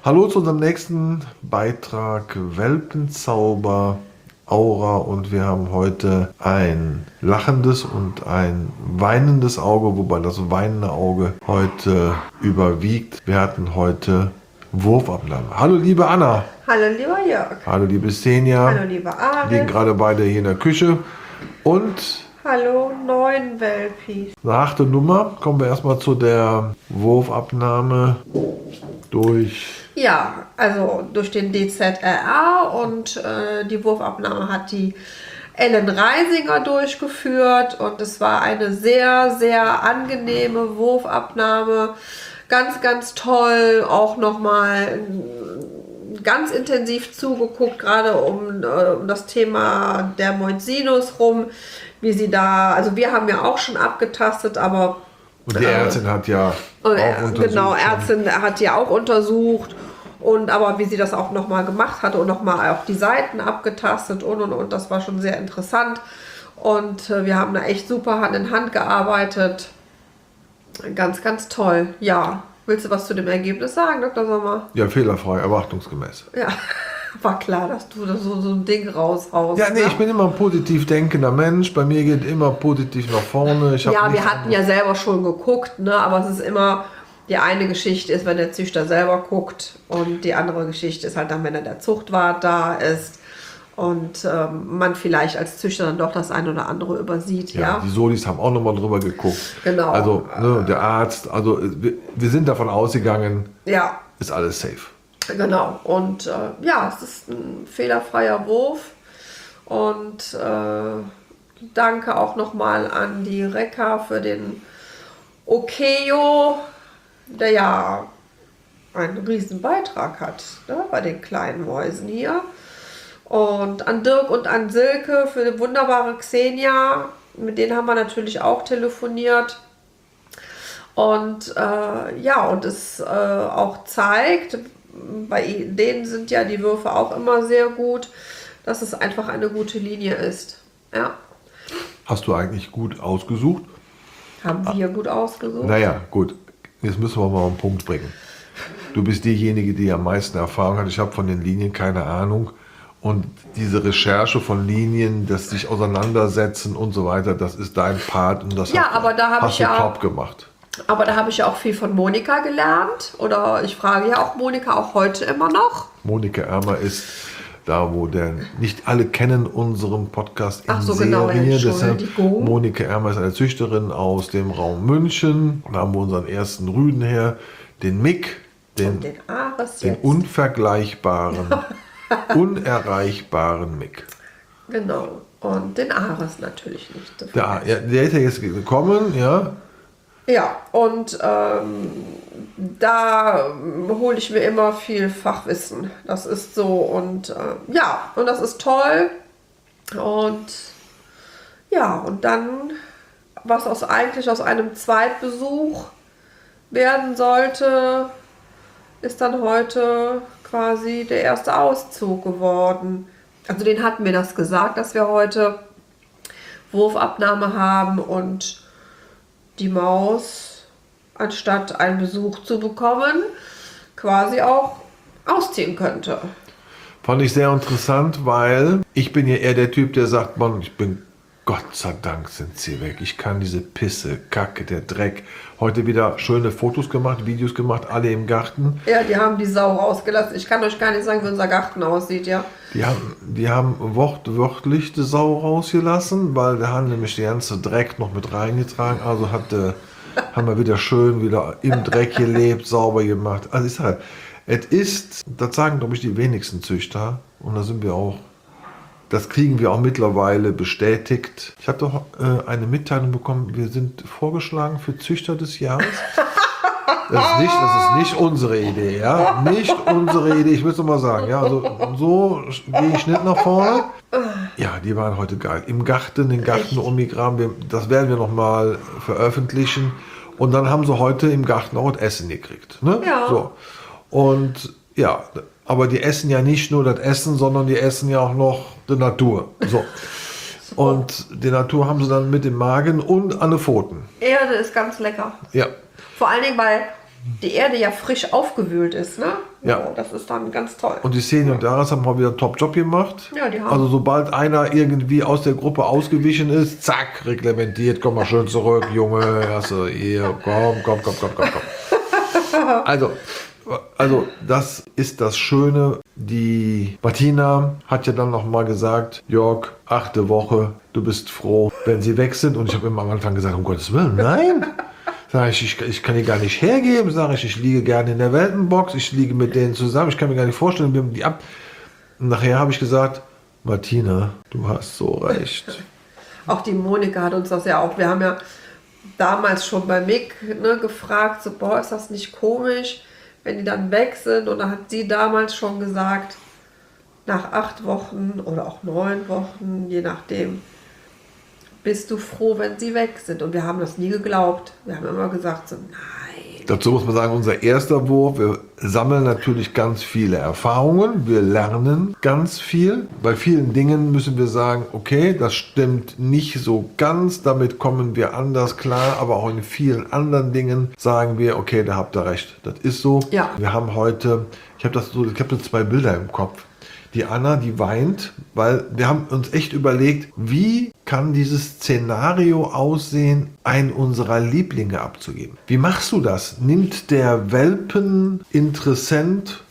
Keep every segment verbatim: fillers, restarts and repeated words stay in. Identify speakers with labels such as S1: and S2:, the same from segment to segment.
S1: Hallo zu unserem nächsten Beitrag Welpenzauber Aura und wir haben heute ein lachendes und ein weinendes Auge, wobei das weinende Auge heute überwiegt. Wir hatten heute Wurfabnahme. Hallo liebe Anna.
S2: Hallo lieber Jörg.
S1: Hallo liebe Xenia.
S2: Hallo lieber Arvid.
S1: Wir liegen gerade beide hier in der Küche und
S2: hallo neun Welpis.
S1: eine achte Nummer. Kommen wir erstmal zu der Wurfabnahme durch...
S2: Ja, also durch den D Z R A und äh, die Wurfabnahme hat die Ellen Reisinger durchgeführt und es war eine sehr, sehr angenehme Wurfabnahme. Ganz, ganz toll, auch nochmal ganz intensiv zugeguckt, gerade um, äh, um das Thema Dermoid Sinus rum, wie sie da, also wir haben ja auch schon abgetastet, aber
S1: und die Ärztin äh, hat ja auch untersucht.
S2: Genau, Ärztin hat ja auch untersucht. Und aber wie sie das auch nochmal gemacht hatte und nochmal auch die Seiten abgetastet und und und, das war schon sehr interessant. Und äh, wir haben da echt super Hand in Hand gearbeitet. Ganz, ganz toll. Ja, willst du was zu dem Ergebnis sagen, Doktor Sommer?
S1: Ja, fehlerfrei, erwartungsgemäß.
S2: Ja, war klar, dass du da so, so ein Ding raushaust.
S1: Ja, nee, ne? Ich bin immer ein positiv denkender Mensch. Bei mir geht immer positiv nach vorne. Ich
S2: ja, wir hatten ja selber schon geguckt, ne? Aber es ist immer... Die eine Geschichte ist, wenn der Züchter selber guckt und die andere Geschichte ist halt dann, wenn er der Zuchtwart da ist und ähm, man vielleicht als Züchter dann doch das eine oder andere übersieht.
S1: Ja,
S2: ja?
S1: Die Solis haben auch nochmal drüber geguckt.
S2: Genau.
S1: Also ne, der Arzt, also wir, wir sind davon ausgegangen,
S2: ja.
S1: Ist alles safe.
S2: Genau und äh, ja, es ist ein fehlerfreier Wurf und äh, danke auch nochmal an die Reka für den Okeyo, der ja einen riesen Beitrag hat, ne, bei den kleinen Mäusen hier. Und an Dirk und an Silke für die wunderbare Xenia, mit denen haben wir natürlich auch telefoniert. Und äh, ja, und es äh, auch zeigt, bei denen sind ja die Würfe auch immer sehr gut, dass es einfach eine gute Linie ist. Ja.
S1: Hast du eigentlich gut ausgesucht?
S2: Haben wir gut ausgesucht?
S1: Naja, gut. Jetzt müssen wir mal einen Punkt bringen. Du bist diejenige, die am meisten Erfahrung hat. Ich habe von den Linien keine Ahnung. Und diese Recherche von Linien, das sich auseinandersetzen und so weiter, das ist dein Part. Und das
S2: ja,
S1: hast,
S2: aber da habe
S1: hast
S2: ich
S1: du
S2: ja,
S1: top gemacht.
S2: Aber da habe ich ja auch viel von Monika gelernt. Oder ich frage ja auch Monika auch heute immer noch.
S1: Monika Ermer ist da, wo der, nicht alle kennen unseren Podcast in
S2: Ach so,
S1: Serie.
S2: genau,
S1: Deshalb, Monika Ermer ist eine Züchterin aus dem Raum München. Da haben wir unseren ersten Rüden her, den Mick, den,
S2: den, Ares
S1: den unvergleichbaren, unerreichbaren Mick.
S2: Genau, und den Ares natürlich nicht. So
S1: der, ja, der ist ja jetzt gekommen, ja.
S2: Ja, und ähm, da hole ich mir immer viel Fachwissen. Das ist so und äh, ja, und das ist toll. Und ja, und dann, was aus eigentlich aus einem Zweitbesuch werden sollte, ist dann heute quasi der erste Auszug geworden. Also den hatten wir das gesagt, dass wir heute Wurfabnahme haben und die Maus, anstatt einen Besuch zu bekommen, quasi auch ausziehen könnte.
S1: Fand ich sehr interessant, weil ich bin ja eher der Typ, der sagt, Mann, ich bin, Gott sei Dank sind sie weg. Ich kann diese Pisse, Kacke, der Dreck. Heute wieder schöne Fotos gemacht, Videos gemacht, alle im Garten.
S2: Ja, die haben die Sau rausgelassen. Ich kann euch gar nicht sagen, wie unser Garten aussieht, ja.
S1: Die haben, die haben wortwörtlich die Sau rausgelassen, weil wir haben nämlich die ganze Dreck noch mit reingetragen. Also hat, äh, haben wir wieder schön wieder im Dreck gelebt, sauber gemacht. Also ich sage, es ist, das sagen glaube ich die wenigsten Züchter und da sind wir auch, das kriegen wir auch mittlerweile bestätigt. Ich habe doch äh, eine Mitteilung bekommen, wir sind vorgeschlagen für Züchter des Jahres. Das ist nicht, das ist nicht unsere Idee, ja. Nicht unsere Idee, ich will es mal sagen. Ja, also so gehe ich nicht nach vorne. Ja, die waren heute geil. Im Garten, den Garten umgegraben, das werden wir noch mal veröffentlichen. Und dann haben sie heute im Garten auch das Essen gekriegt. Ne?
S2: Ja.
S1: So. Und ja, aber die essen ja nicht nur das Essen, sondern die essen ja auch noch die Natur. So. Und die Natur haben sie dann mit dem Magen und an den Pfoten.
S2: Erde ist ganz lecker.
S1: Ja.
S2: Vor allen Dingen, weil die Erde ja frisch aufgewühlt ist, ne?
S1: Ja.
S2: So, das ist dann ganz toll.
S1: Und die Szene und Daras haben mal wieder einen Top-Job gemacht.
S2: Ja, die haben-
S1: Also sobald einer irgendwie aus der Gruppe ausgewichen ist, zack, reglementiert, komm mal schön zurück, Junge, also hier, komm, komm, komm, komm, komm, komm. Also, also das ist das Schöne. Die Martina hat ja dann noch mal gesagt, Jörg, achte Woche, du bist froh, wenn sie weg sind. Und ich habe immer am Anfang gesagt, um Gottes Willen, nein. Sag ich, ich, ich kann die gar nicht hergeben. Sag ich, ich liege gerne in der Weltenbox. Ich liege mit denen zusammen. Ich kann mir gar nicht vorstellen, wir haben die ab. Und nachher habe ich gesagt, Martina, du hast so recht.
S2: Auch die Monika hat uns das ja auch, wir haben ja damals schon bei Mick, ne, gefragt, so, boah, ist das nicht komisch, wenn die dann weg sind? Und da hat sie damals schon gesagt, nach acht Wochen oder auch neun Wochen, je nachdem, bist du froh, wenn sie weg sind. Und wir haben das nie geglaubt. Wir haben immer gesagt, so, nein.
S1: Dazu muss man sagen, unser erster Wurf, wir sammeln natürlich ganz viele Erfahrungen, wir lernen ganz viel. Bei vielen Dingen müssen wir sagen, okay, das stimmt nicht so ganz, damit kommen wir anders klar, aber auch in vielen anderen Dingen sagen wir, okay, da habt ihr recht, das ist so.
S2: Ja.
S1: Wir haben heute, ich habe das so, ich habe so zwei Bilder im Kopf. Die Anna, die weint, weil wir haben uns echt überlegt, wie kann dieses Szenario aussehen, einen unserer Lieblinge abzugeben. Wie machst du das? Nimmt der Welpeninteressent,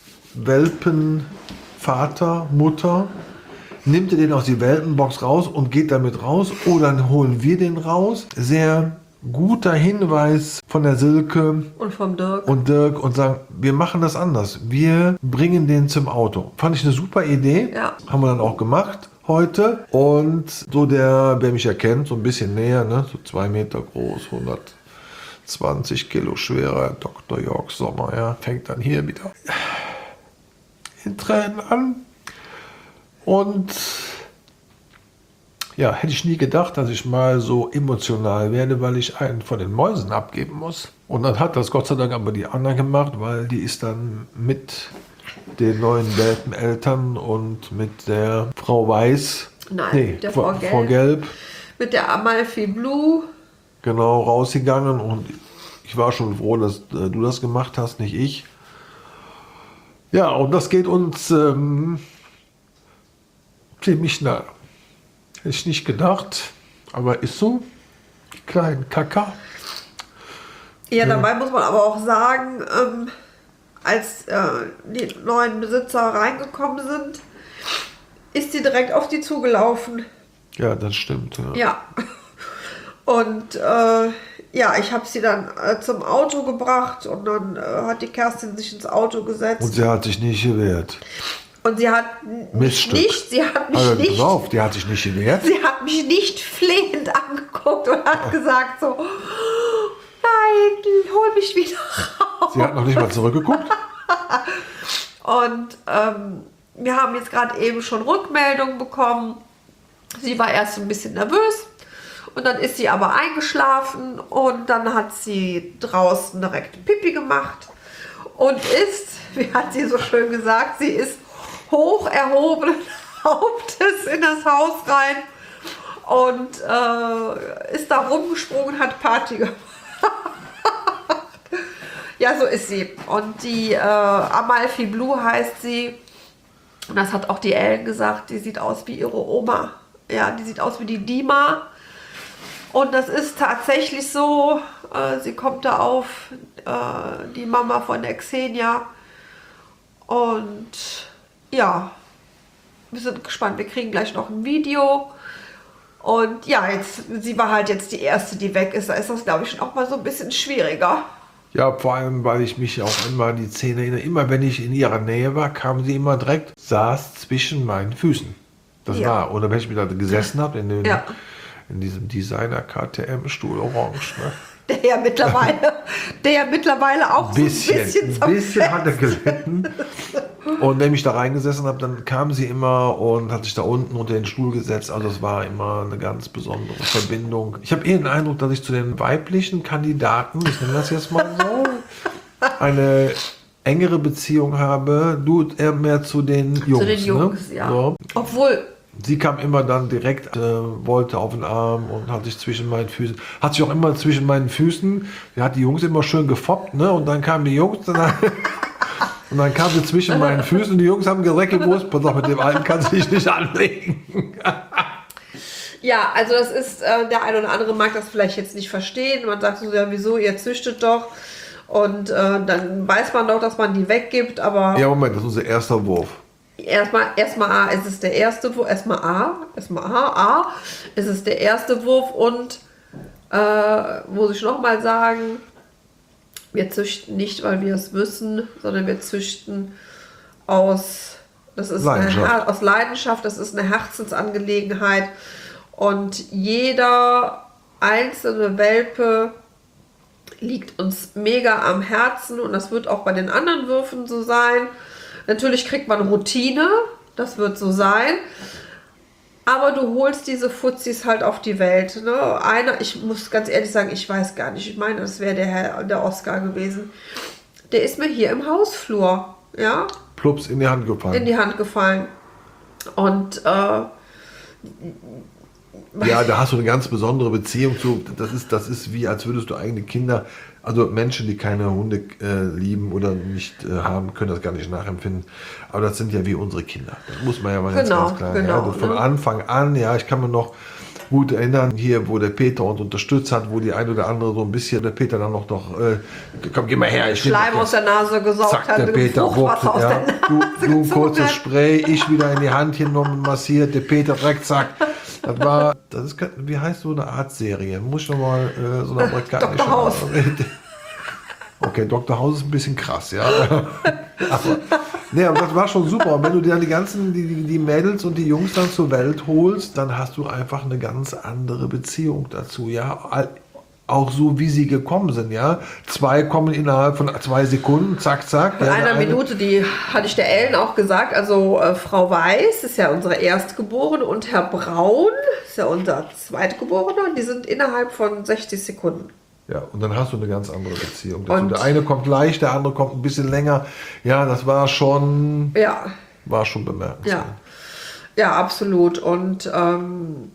S1: Welpenvater, Mutter, nimmt er den aus die Welpenbox raus und geht damit raus oder holen wir den raus? Sehr guter Hinweis von der Silke
S2: Und vom Dirk.
S1: und Dirk und sagen, wir machen das anders. Wir bringen den zum Auto. Fand ich eine super Idee.
S2: Ja.
S1: Haben wir dann auch gemacht heute. Und so der, wer mich erkennt, so ein bisschen näher, ne? So zwei Meter groß, hundertzwanzig Kilo schwerer Doktor Jörg Sommer, ja, fängt dann hier wieder in Tränen an. Und ja, hätte ich nie gedacht, dass ich mal so emotional werde, weil ich einen von den Mäusen abgeben muss. Und dann hat das Gott sei Dank aber die Anna gemacht, weil die ist dann mit den neuen Welpeneltern und mit der Frau Weiß,
S2: Nein,
S1: nee,
S2: der
S1: Frau,
S2: Frau Gelb.
S1: Frau Gelb,
S2: Mit der Amalfi Blue.
S1: genau rausgegangen. Und ich war schon froh, dass äh, du das gemacht hast, nicht ich. Ja, und das geht uns ähm, ziemlich nah. Hätte ich nicht gedacht, aber ist so. Die kleinen Kacker.
S2: Ja, dabei muss man aber auch sagen, ähm, als äh, die neuen Besitzer reingekommen sind, ist sie direkt auf die zugelaufen.
S1: Ja, das stimmt. Ja.
S2: Ja. Und äh, ja, ich habe sie dann äh, zum Auto gebracht und dann äh, hat die Kerstin sich ins Auto gesetzt.
S1: Und sie hat sich nicht gewehrt.
S2: Und sie hat mich
S1: Miststück.
S2: nicht, sie hat mich
S1: Also,
S2: nicht,
S1: pass auf, die hat sich nicht gewehrt.
S2: sie hat mich nicht flehend angeguckt und hat gesagt so, nein, hol mich wieder raus.
S1: Sie hat noch nicht mal zurückgeguckt.
S2: Und ähm, wir haben jetzt gerade eben schon Rückmeldungen bekommen. Sie war erst ein bisschen nervös und dann ist sie aber eingeschlafen und dann hat sie draußen direkt Pipi gemacht und ist, wie hat sie so schön gesagt, sie ist hoch erhobenen Hauptes in das Haus rein und äh, ist da rumgesprungen, hat Party gemacht. Ja, so ist sie. Und die äh, Amalfi Blue heißt sie. Und das hat auch die Ellen gesagt, die sieht aus wie ihre Oma. Ja, die sieht aus wie die Dima. Und das ist tatsächlich so, äh, sie kommt da auf, äh, die Mama von der Xenia. Und ja, wir sind gespannt. Wir kriegen gleich noch ein Video. Und ja, jetzt, sie war halt jetzt die erste, die weg ist. Da ist das, glaube ich, schon auch mal so ein bisschen schwieriger.
S1: Ja, vor allem, weil ich mich auch immer an die Szene erinnere. Immer wenn ich in ihrer Nähe war, kam sie immer direkt, saß zwischen meinen Füßen. Das
S2: Ja.
S1: war, oder wenn ich wieder gesessen habe, in, den-
S2: Ja.
S1: in diesem Designer-K T M-Stuhl orange. Ne?
S2: Der ja mittlerweile, der ja mittlerweile auch
S1: Bisschen,
S2: so ein bisschen,
S1: ein bisschen hat er gelitten. Und wenn ich da reingesessen habe, dann kam sie immer und hat sich da unten unter den Stuhl gesetzt. Also es war immer eine ganz besondere Verbindung. Ich habe eher den Eindruck, dass ich zu den weiblichen Kandidaten, ich nenne das jetzt mal so, eine engere Beziehung habe. Du eher mehr zu den Jungs.
S2: zu den Jungs,
S1: ne?
S2: ja.
S1: So.
S2: Obwohl,
S1: sie kam immer dann direkt, äh, wollte auf den Arm und hat sich zwischen meinen Füßen, hat sich auch immer zwischen meinen Füßen, die hat die Jungs immer schön gefoppt, ne? Und dann kamen die Jungs, dann, und dann kam sie zwischen meinen Füßen und die Jungs haben gesagt, gewusst, pass auf, mit dem Alten kannst du dich nicht anlegen.
S2: Ja, also das ist, äh, der eine oder andere mag das vielleicht jetzt nicht verstehen. Man sagt so, ja, wieso, ihr züchtet doch. Und äh, dann weiß man doch, dass man die weggibt, aber...
S1: Ja, Moment, das ist unser erster Wurf.
S2: Erstmal, erstmal A, es ist der erste Wurf, erstmal A, erstmal A, A, es ist der erste Wurf und, äh, muss ich nochmal sagen, wir züchten nicht, weil wir es müssen, sondern wir züchten aus, das ist
S1: Leidenschaft.
S2: Eine, aus Leidenschaft, das ist eine Herzensangelegenheit und jeder einzelne Welpe liegt uns mega am Herzen und das wird auch bei den anderen Würfen so sein. Natürlich kriegt man Routine, das wird so sein, aber du holst diese Fuzzis halt auf die Welt. Ne? Einer, ich muss ganz ehrlich sagen, ich weiß gar nicht, ich meine, das wäre der Herr, der Oscar gewesen, der ist mir hier im Hausflur, ja,
S1: Plups in die Hand gefallen.
S2: in die Hand gefallen und äh,
S1: ja, da hast du eine ganz besondere Beziehung zu. Das ist, das ist wie, als würdest du eigene Kinder, also Menschen, die keine Hunde äh, lieben oder nicht äh, haben, können das gar nicht nachempfinden. Aber das sind ja wie unsere Kinder. Das muss man ja mal ganz,
S2: Genau,
S1: ganz klar.
S2: genau,
S1: ja, das von
S2: ne?
S1: Anfang an, ja, ich kann mir noch gut erinnern, hier, wo der Peter uns unterstützt hat, wo die ein oder andere so ein bisschen, der Peter dann noch, noch äh, komm, geh mal her. Ich
S2: Schleim aus der Nase gesaugt
S1: Zack,
S2: hat,
S1: der Peter
S2: Fruchtwasser aus
S1: ja,
S2: der Nase
S1: du, du ein
S2: gezogen
S1: kurzes
S2: hat.
S1: Spray, ich wieder in die Hand genommen, massiert, der Peter direkt, zack. Das war, das ist, wie heißt so eine Art Serie? Muss ich noch mal äh, so eine amerikanische...
S2: Doktor House.
S1: Okay, Doktor House ist ein bisschen krass, ja. Aber, nee, aber das war schon super. Und wenn du dir dann die ganzen, die, die, die Mädels und die Jungs dann zur Welt holst, dann hast du einfach eine ganz andere Beziehung dazu, ja. Auch so, wie sie gekommen sind, ja. Zwei kommen innerhalb von zwei Sekunden, zack, zack.
S2: In
S1: ja,
S2: einer
S1: eine,
S2: Minute, die hatte ich der Ellen auch gesagt, also äh, Frau Weiß ist ja unsere Erstgeborene und Herr Braun ist ja unser Zweitgeborener und die sind innerhalb von sechzig Sekunden.
S1: Ja, und dann hast du eine ganz andere Beziehung dazu.
S2: Und
S1: der eine kommt leicht, der andere kommt ein bisschen länger. Ja, das war schon,
S2: Ja,
S1: war schon bemerkenswert.
S2: ja, ja, absolut. Und ähm,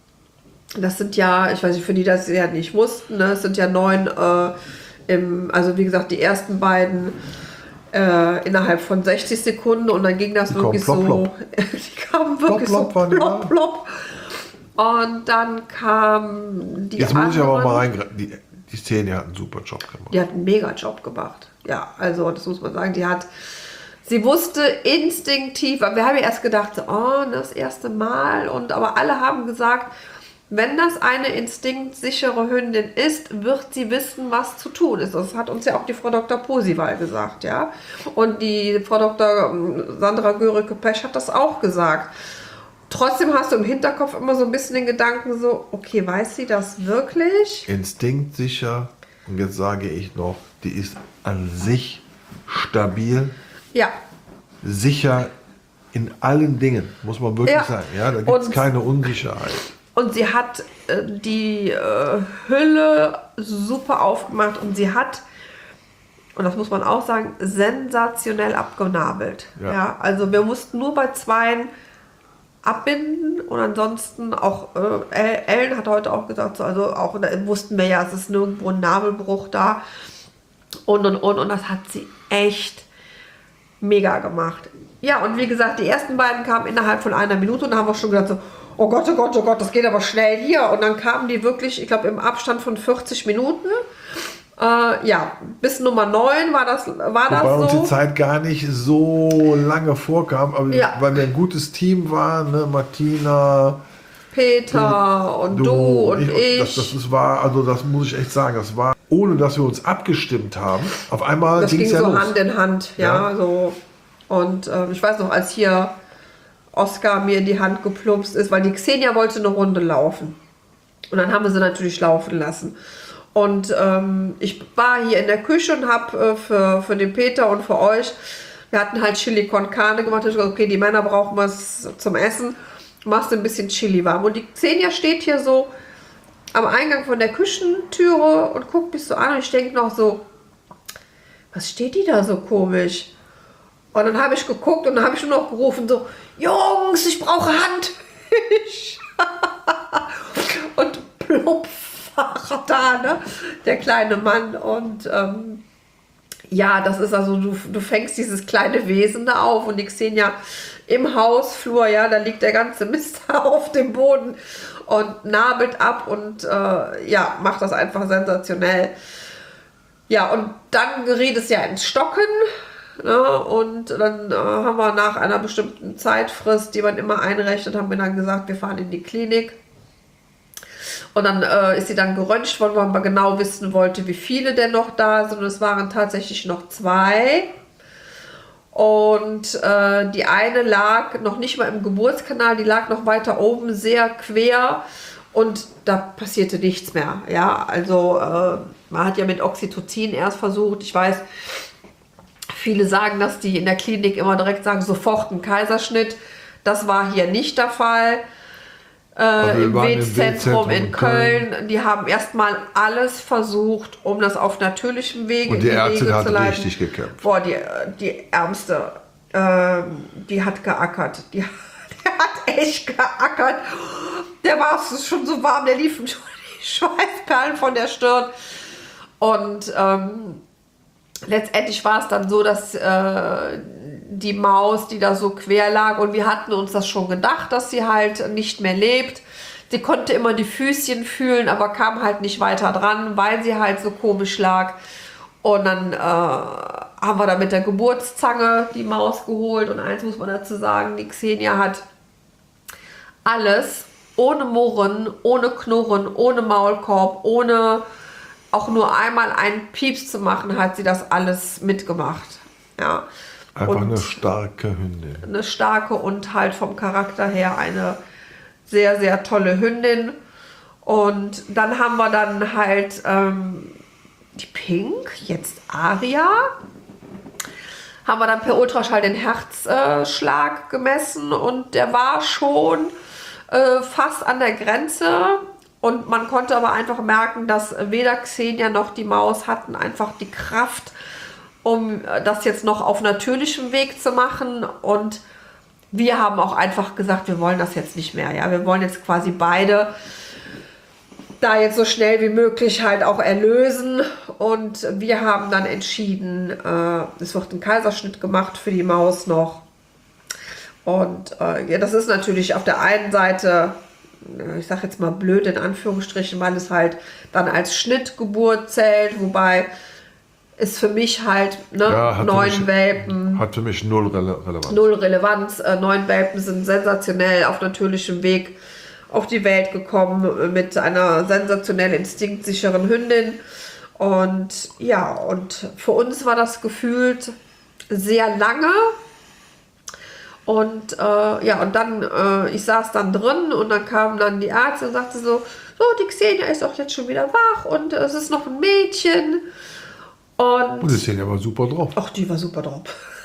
S2: das sind ja, ich weiß nicht, für die das ja nicht wussten, ne? Es sind ja neun, äh, im, also wie gesagt, die ersten beiden äh, innerhalb von sechzig Sekunden und dann ging das
S1: Die
S2: wirklich
S1: kommen plopp,
S2: so, die kamen wirklich
S1: Plopp, plopp
S2: so
S1: waren die
S2: plopp,
S1: da.
S2: plopp. Und dann kam die
S1: Jetzt muss ich aber auch mal
S2: anderen.
S1: reingreifen. Die, die Szene hat einen super Job gemacht.
S2: Die hat einen mega Job gemacht. Ja, also das muss man sagen. Die hat, sie wusste instinktiv, wir haben ja erst gedacht, so, oh, das erste Mal. Und aber alle haben gesagt, wenn das eine instinktsichere Hündin ist, wird sie wissen, was zu tun ist. Das hat uns ja auch die Frau Doktor Posival gesagt, ja. Und die Frau Doktor Sandra Görike-Pesch hat das auch gesagt. Trotzdem hast du im Hinterkopf immer so ein bisschen den Gedanken so, okay, weiß sie das wirklich?
S1: Instinktsicher. Und jetzt sage ich noch, die ist an sich stabil,
S2: Ja.
S1: sicher in allen Dingen, muss man wirklich
S2: Ja.
S1: sagen. Ja, da gibt es
S2: Und-
S1: keine Unsicherheit.
S2: Und sie hat äh, die äh, Hülle super aufgemacht und sie hat, und das muss man auch sagen, sensationell abgenabelt.
S1: Ja.
S2: Ja. Also wir mussten nur bei zweien abbinden und ansonsten auch, äh, Ellen hat heute auch gesagt, so, also auch da wussten wir ja, es ist nirgendwo ein Nabelbruch da und und und und das hat sie echt mega gemacht. Ja, und wie gesagt, die ersten beiden kamen innerhalb von einer Minute und da haben wir schon gedacht so, oh Gott, oh Gott, oh Gott, das geht aber schnell hier. Und dann kamen die wirklich, ich glaube, im Abstand von vierzig Minuten. Äh, ja, bis Nummer neun war das, war
S1: Wobei uns
S2: das
S1: die
S2: so.
S1: Zeit gar nicht so lange vorkam, aber
S2: Ja.
S1: weil wir ein gutes Team waren, ne? Martina,
S2: Peter und du, und ich.
S1: Das, das ist, war, also das muss ich echt sagen, das war, ohne dass wir uns abgestimmt haben, auf einmal
S2: Das
S1: ging
S2: ging
S1: es ja
S2: so
S1: los.
S2: Hand in Hand, ja,
S1: Ja.
S2: so. Und äh, ich weiß noch, als hier Oscar mir in die Hand geplumpst ist, weil die Xenia wollte eine Runde laufen. Und dann haben wir sie natürlich laufen lassen. Und ähm, ich war hier in der Küche und habe äh, für, für den Peter und für euch, wir hatten halt Chili con Carne gemacht. Ich dachte, okay, die Männer brauchen was zum Essen. Machst du ein bisschen Chili warm. Und die Xenia steht hier so am Eingang von der Küchentüre und guckt mich so an. Und ich denke noch so, was steht die da so komisch? Und dann habe ich geguckt und dann habe ich nur noch gerufen, so, Jungs, ich brauche Hand. und plupp war da, ne? Der kleine Mann. Und ähm, ja, das ist also, du, du fängst dieses kleine Wesen da auf und die Xenia im Hausflur, ja, da liegt der ganze Mist auf dem Boden und nabelt ab und äh, ja, macht das einfach sensationell. Ja, und dann geriet es ja ins Stocken, ne? Und dann äh, haben wir nach einer bestimmten Zeitfrist, die man immer einrechnet, haben wir dann gesagt, wir fahren in die Klinik. Und dann äh, ist sie dann geröntgt worden, weil man genau wissen wollte, wie viele denn noch da sind. Und es waren tatsächlich noch zwei. Und äh, die eine lag noch nicht mal im Geburtskanal, die lag noch weiter oben, sehr quer. Und da passierte nichts mehr. Ja, also äh, man hat ja mit Oxytocin erst versucht. Ich weiß, viele sagen, dass die in der Klinik immer direkt sagen, sofort ein Kaiserschnitt. Das war hier nicht der Fall. Äh, Im W-Zentrum in Köln. Köln. Die haben erstmal alles versucht, um das auf natürlichem Wege
S1: und die Ärztin hat richtig gekämpft.
S2: Boah, die, die Ärmste, äh, die hat geackert. Die, der hat echt geackert. Der war schon so warm, der lief schon die Schweißperlen von der Stirn. Und ähm, letztendlich war es dann so, dass äh, die Maus, die da so quer lag, und wir hatten uns das schon gedacht, dass sie halt nicht mehr lebt. Sie konnte immer die Füßchen fühlen, aber kam halt nicht weiter dran, weil sie halt so komisch lag. Und dann äh, haben wir da mit der Geburtszange die Maus geholt. Und eins muss man dazu sagen, die Xenia hat alles ohne Murren, ohne Knurren, ohne Maulkorb, ohne auch nur einmal einen Pieps zu machen, hat sie das alles mitgemacht. Ja.
S1: Einfach
S2: und
S1: eine starke Hündin.
S2: Eine starke und halt vom Charakter her eine sehr, sehr tolle Hündin. Und dann haben wir dann halt ähm, die Pink, jetzt Aria, haben wir dann per Ultraschall den Herzschlag äh, gemessen und der war schon äh, fast an der Grenze. Und man konnte aber einfach merken, dass weder Xenia noch die Maus hatten einfach die Kraft, um das jetzt noch auf natürlichem Weg zu machen. Und wir haben auch einfach gesagt, wir wollen das jetzt nicht mehr. Ja, wir wollen jetzt quasi beide da jetzt so schnell wie möglich halt auch erlösen. Und wir haben dann entschieden, äh, es wird ein Kaiserschnitt gemacht für die Maus noch. Und äh, ja, das ist natürlich auf der einen Seite, ich sage jetzt mal blöd in Anführungsstrichen, weil es halt dann als Schnittgeburt zählt, wobei ist für mich halt, ne,
S1: ja,
S2: neun
S1: mich,
S2: Welpen.
S1: Hat für mich null Rele Relevanz.
S2: Null Relevanz. Äh, neun Welpen sind sensationell auf natürlichem Weg auf die Welt gekommen mit einer sensationell instinktsicheren Hündin. Und ja, und für uns war das gefühlt sehr lange. Und äh, ja, und dann, äh, ich saß dann drin und dann kam dann die Ärztin und sagte so, so, die Xenia ist auch jetzt schon wieder wach und äh, es ist noch ein Mädchen. Und,
S1: und die Xenia war super drauf.
S2: Ach, die war super drauf.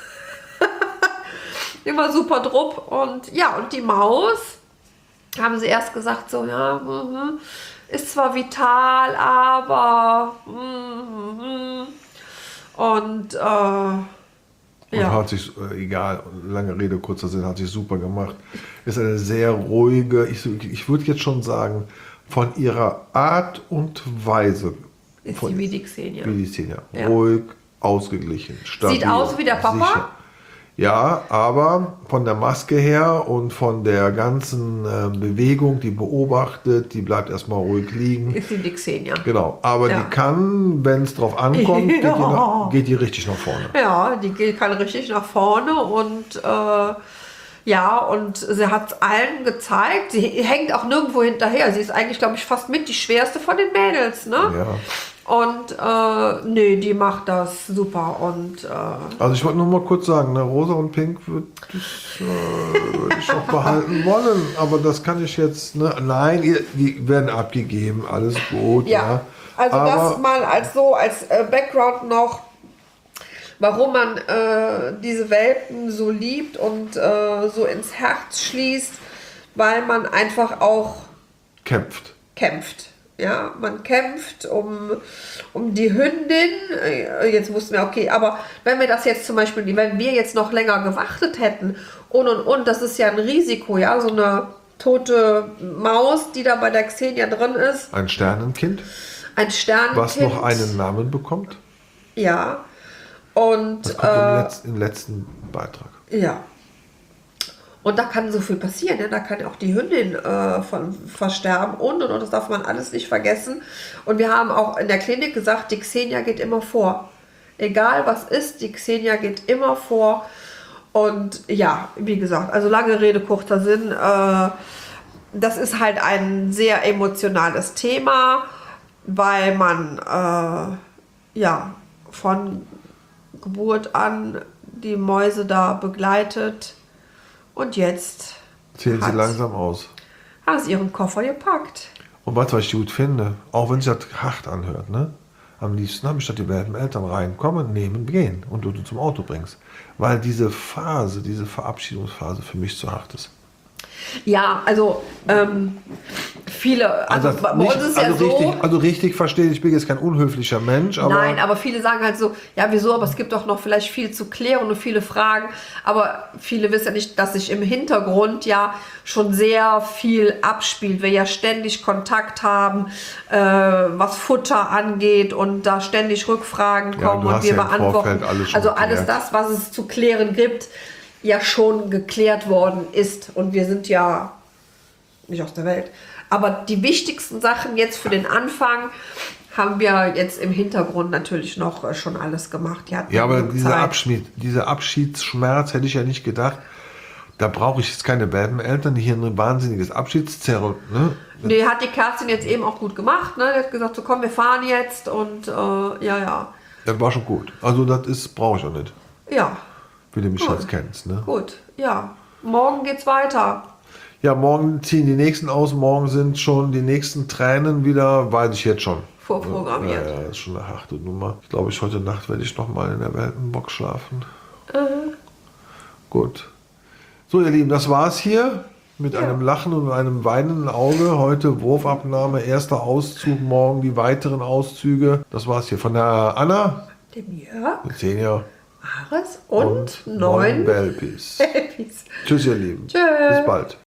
S2: Die war super drauf. Und ja, und die Maus, haben sie erst gesagt, so, ja, mm, ist zwar vital, aber mm, mm, und äh,
S1: Und
S2: ja.
S1: hat sich, äh, egal, lange Rede, kurzer Sinn, hat sich super gemacht. Ist eine sehr ruhige, ich, ich würde jetzt schon sagen, von ihrer Art und Weise.
S2: Ist
S1: von,
S2: sie wie die Xenia.
S1: Wie die Xenia.
S2: Ja.
S1: Ruhig, ausgeglichen, stabil.
S2: Sieht aus wie der Papa?
S1: Sicher. Ja, aber von der Maske her und von der ganzen äh, Bewegung, die beobachtet, die bleibt erstmal ruhig liegen.
S2: Ist sie die Xenia.
S1: Genau, aber
S2: Ja.
S1: die kann, wenn es drauf ankommt, geht, die
S2: Ja.
S1: nach, geht die richtig nach vorne.
S2: Ja, die geht- kann richtig nach vorne und äh, ja, und sie hat es allen gezeigt. Sie hängt auch nirgendwo hinterher. Sie ist eigentlich, glaube ich, fast mit die schwerste von den Mädels, ne?
S1: Ja.
S2: Und äh, nee, die macht das super. Und äh,
S1: Also ich wollte noch mal kurz sagen, ne, Rosa und Pink würde ich, äh, würd ich auch behalten wollen, aber das kann ich jetzt, ne, nein, ihr- die werden abgegeben, alles gut.
S2: ja,
S1: Ja,
S2: also
S1: aber,
S2: das mal als so als äh, Background noch, warum man äh, diese Welpen so liebt und äh, so ins Herz schließt, weil man einfach auch
S1: kämpft.
S2: kämpft. Ja, man kämpft um, um die Hündin. Äh, Jetzt wussten wir, okay, aber wenn wir das jetzt zum Beispiel, wenn wir jetzt noch länger gewartet hätten und und und, das ist ja ein Risiko, ja, so eine tote Maus, die da bei der Xenia drin ist.
S1: Ein Sternenkind,
S2: Ein Sternenkind.
S1: was noch einen Namen bekommt.
S2: Ja. Und
S1: Das kommt
S2: äh,
S1: im, letzten, im letzten Beitrag.
S2: ja. Und da kann so viel passieren. Ne? Da kann auch die Hündin äh, von versterben und und und. Das darf man alles nicht vergessen. Und wir haben auch in der Klinik gesagt, die Xenia geht immer vor. Egal was ist, die Xenia geht immer vor. Und ja, wie gesagt, also lange Rede, kurzer Sinn. Äh, das ist halt ein sehr emotionales Thema, weil man äh, ja von Geburt an die Mäuse da begleitet. Und jetzt
S1: Zählen sie
S2: hat-
S1: langsam aus.
S2: haben sie ihren Koffer gepackt.
S1: Und weißt du, was ich gut finde? Auch wenn sich das hart anhört, ne? Am liebsten habe ich, dass die beiden Eltern reinkommen, nehmen, gehen und du, du zum Auto bringst. Weil diese Phase, diese Verabschiedungsphase für mich zu hart ist.
S2: Ja, also ähm, viele, also,
S1: das
S2: bei
S1: nicht-
S2: uns ist ja
S1: also
S2: so,
S1: richtig, also richtig verstehe, ich bin jetzt kein unhöflicher Mensch, aber
S2: nein, aber viele sagen halt so, ja wieso, aber es gibt doch noch vielleicht viel zu klären und viele Fragen, aber viele wissen ja nicht, dass sich im Hintergrund ja schon sehr viel abspielt, wir ja ständig Kontakt haben, äh, was Futter angeht und da ständig Rückfragen
S1: Ja,
S2: kommen
S1: du
S2: und
S1: hast
S2: wir
S1: ja im
S2: beantworten,
S1: Vorfeld alles schon
S2: also alles
S1: geklärt.
S2: das, was es zu klären gibt, ja schon geklärt worden ist und wir sind ja nicht aus der Welt. Aber die wichtigsten Sachen jetzt für den Anfang haben wir jetzt im Hintergrund natürlich noch äh, schon alles gemacht. Die hatten
S1: ja, aber
S2: genug
S1: dieser
S2: Zeit.
S1: Abschied, dieser Abschiedsschmerz hätte ich ja nicht gedacht. Da brauche ich jetzt keine beiden Eltern, die hier ein wahnsinniges Abschiedszeremonie. Ne?
S2: Nee, hat die Kerstin jetzt eben auch gut gemacht. Ne? Die hat gesagt, so komm, wir fahren jetzt und äh, ja, ja.
S1: Das war schon gut. Also das ist brauche ich auch nicht,
S2: Ja,
S1: wie du mich
S2: Gut.
S1: jetzt kennst. Ne?
S2: gut, ja. Morgen geht's weiter.
S1: Ja, morgen ziehen die nächsten aus, morgen sind schon die nächsten Tränen wieder, weiß ich jetzt schon.
S2: Vorprogrammiert.
S1: Ja, ja, das ist schon eine harte Nummer. Ich glaube, ich heute Nacht werde ich noch mal in der Welpenbox schlafen. Gut. So, ihr Lieben, das war's hier. Mit
S2: Ja.
S1: einem Lachen und einem weinenden Auge. Heute Wurfabnahme, erster Auszug, morgen die weiteren Auszüge. Das war's hier von der Anna,
S2: Dem Jörg,
S1: Xenia
S2: Ares und,
S1: und
S2: neun
S1: neun Welpis.
S2: Babys.
S1: Tschüss, ihr Lieben.
S2: Tschüss.
S1: Bis bald.